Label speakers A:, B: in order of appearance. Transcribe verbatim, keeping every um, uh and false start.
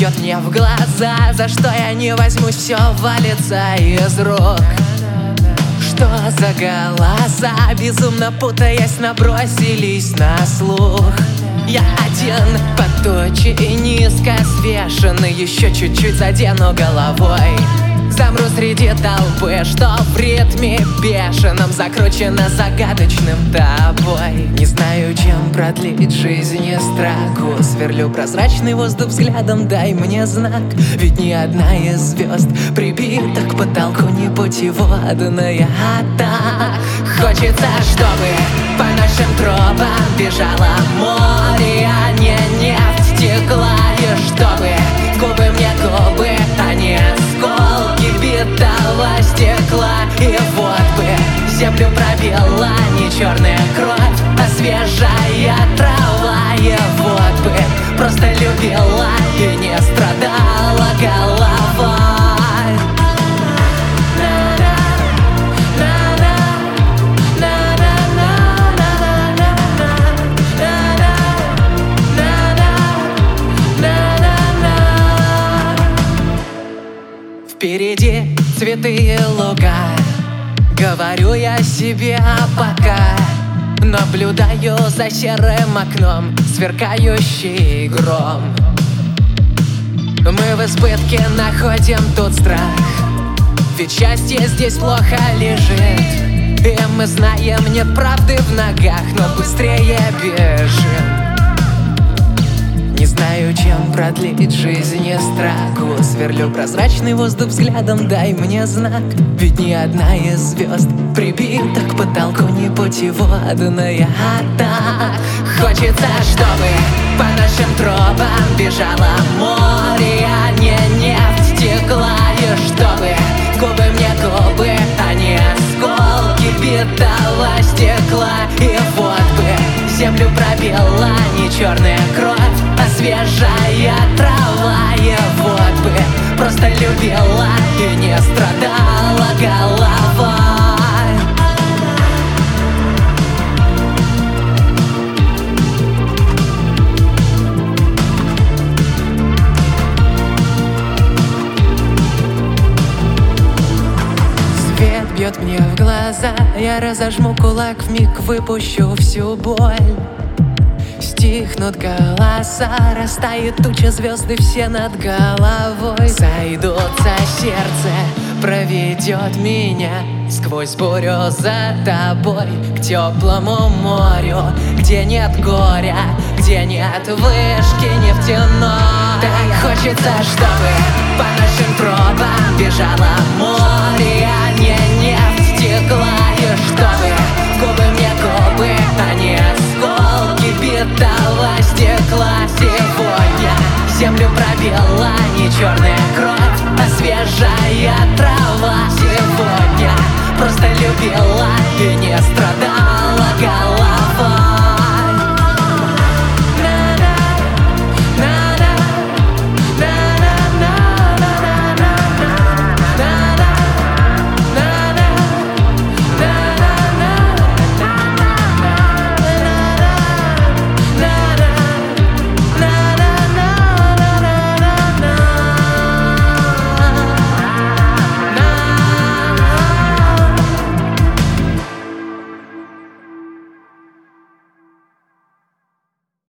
A: бьет мне в глаза, за что я не возьмусь, все валится из рук. Что за голоса, безумно путаясь, набросились на слух? Я один под тучей и низко свешенный, еще чуть-чуть задену головой. Замру среди толпы, что в ритме бешеном закручено загадочным тобой. Не знаю, чем продлить жизнь и страху. Сверлю прозрачный воздух взглядом, дай мне знак. Ведь ни одна из звезд прибита к потолку не путеводная. А так хочется, чтобы по нашим тропам бежало море, а не нефть текла. И чтобы губы мне губы, а не осколки битого стекла. И вот бы землю пробила не черная кровь, а свежая трава. И вот бы просто любила и не страдала голова. Впереди цветы и луга, говорю я себе, а пока наблюдаю за серым окном сверкающий гром. Мы в избытке находим тут страх, ведь счастье здесь плохо лежит. И мы знаем, нет правды в ногах, но быстрее бежим. Не знаю, чем продлить жизнь и страху. Сверлю прозрачный воздух взглядом, дай мне знак. Ведь ни одна из звезд прибита к потолку не путеводная. А так хочется, чтобы по нашим тропам бежало море, а не нефть текла. И чтобы губы мне губы, а не осколки битого стекла. И вот бы землю пробила не черная кровь, а свежая трава. И вот бы просто любила и не страдала голова. Свет бьет мне в глаза, я разожму кулак, вмиг выпущу всю боль. Стихнут голоса, растает туча, звезды все над головой. Сойдутся, сердце проведет меня сквозь бурю за тобой к теплому морю, где нет горя, где нет вышки нефтяной. Так хочется, чтобы по нашим тропам бежало море, а не нефть текла. И чтобы губы мне губы, а не осколки битого стекла. Сегодня землю пробила не черная кровь, а свежая трава. Сегодня просто любила и не страдала